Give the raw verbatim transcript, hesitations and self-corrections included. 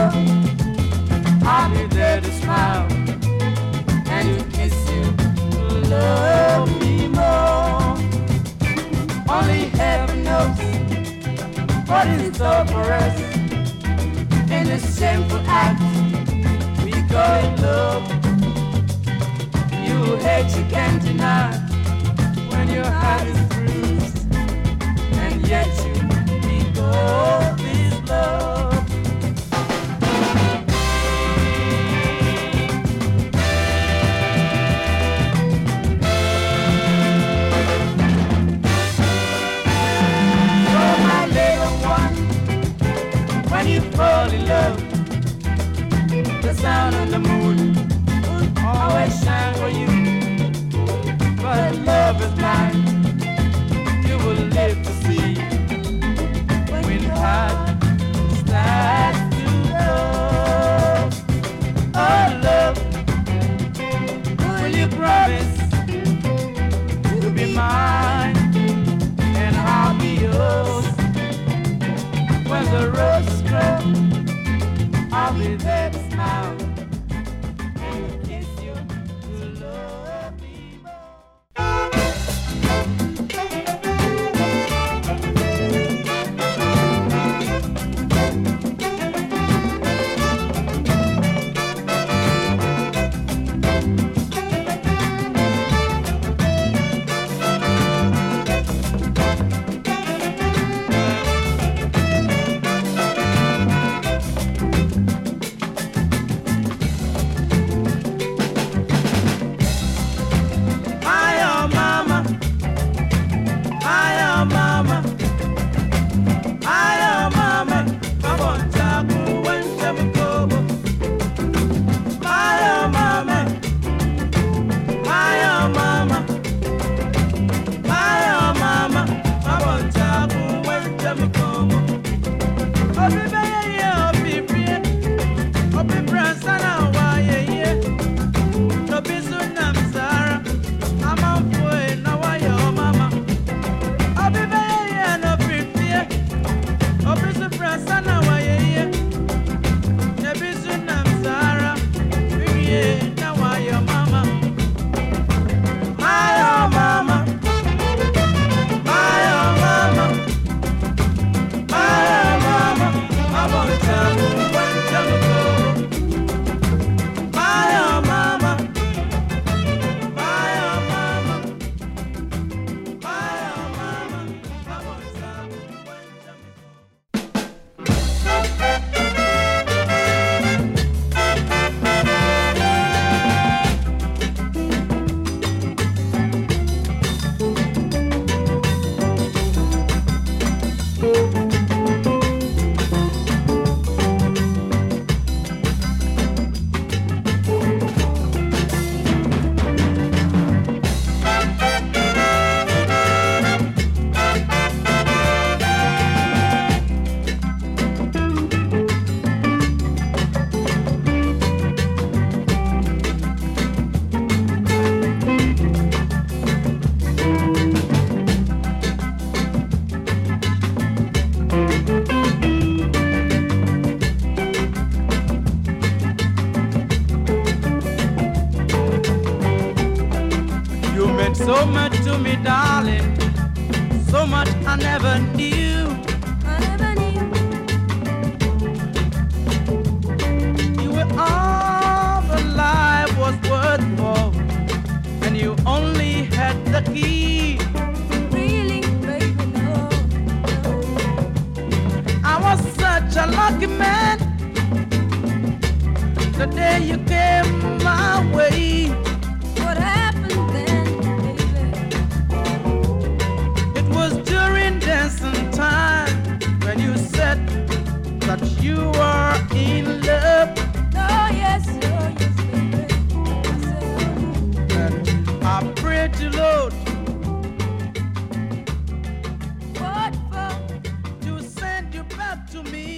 love, I'll be there to smile and to kiss you, to love me more. Only heaven knows what is in store for us in this shameful act we call it love. You hate you can't deny when your heart is bruised, and yet you speak of this love. You fall in love, the sun and the moon will always shine for you. But love is blind, you will live to see when heart starts to love. Oh love, will you promise to be mine and I'll be yours? When the roses grow, I'll be there to smile and kiss you, to love me more. So much to me, darling, so much I never knew. I never knew. You were all the life was worth for, and you only had the key. Really, baby, no, no. I was such a lucky man the day you came my way. What happened then? Time when you said that you were in love. Oh yes, oh yes, baby. And I pray to Lord, what for? To send you back to me.